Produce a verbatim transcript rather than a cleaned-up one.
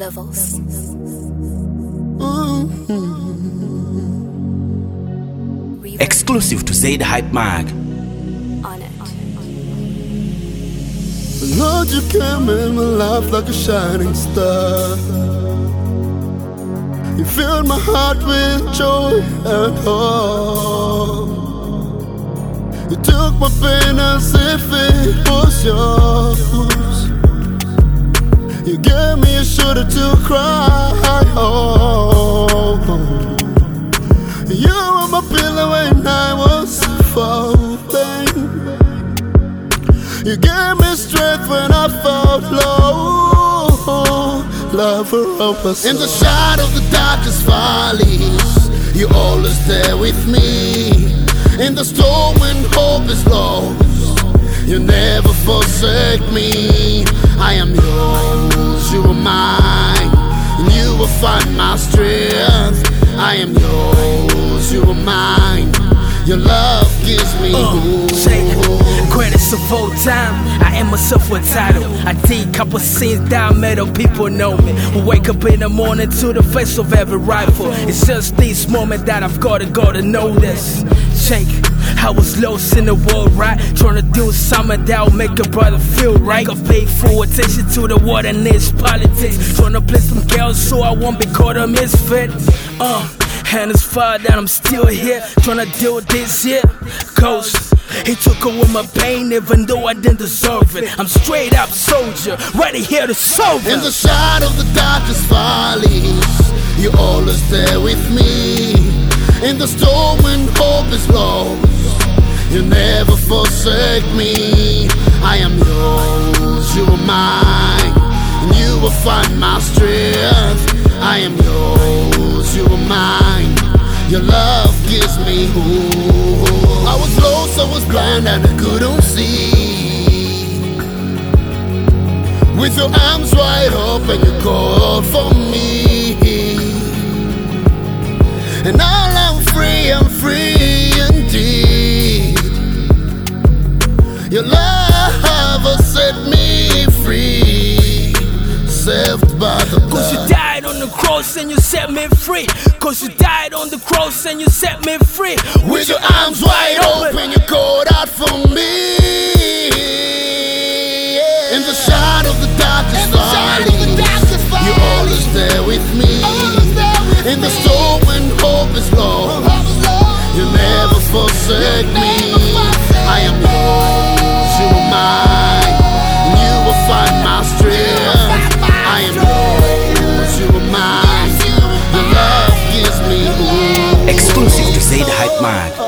Levels. Mm-hmm. Exclusive to Zaid Hype Mag. On it. Lord, you came in my life like a shining star. You filled my heart with joy and hope. You took my pain as if it was yours. You gave me a shoulder to cry on. You were my pillow when I was falling. You gave me strength when I felt low. Love will help us. In the shadow of the darkest valleys, you're always there with me. In the storm when hope is lost, you never forsake me. I am yours, you are mine, and you will find my strength. I am yours, you are mine. Your love gives me uh, shake. Credits of all time, I am myself a title. I did couple scenes down metal, people know me. We wake up in the morning to the face of every rifle. It's just this moment that I've gotta go to know this. Shake. I was lost in the world, right? Trying to do something that'll make a brother feel right. I pay full attention to the world and its politics. Trying to play some girls so I won't be caught a misfit. Uh, and it's far that I'm still here, trying to deal with this shit. Cause he took away my pain even though I didn't deserve it. I'm straight up soldier, ready here to solve it. In the shadow of the darkest valleys, you're always there with me. In the storm when hope is lost, you never forsake me. I am yours, you are mine, and you will find my strength. I am yours, you are mine. Your love gives me hope. I was lost, I was blind, and I couldn't see. With your arms wide open, you called for me. And now I'm free, I'm free indeed. Your love has set me free, saved by the blood. Cause you died on the cross and you set me free. Cause you died on the cross and you set me free. With your arms wide open, you called out for me. In the shadow of the darkest valley, you're always there with me. In the storm when hope is low, you never forsake me. I am yours, you are mine, and you will find my strength. I am yours, you are mine. Your love gives me hope. Exclusive to Zaid Hype Mag.